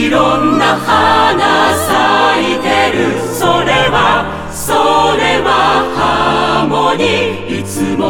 いろんな花咲いてる。それはハーモニー。いつも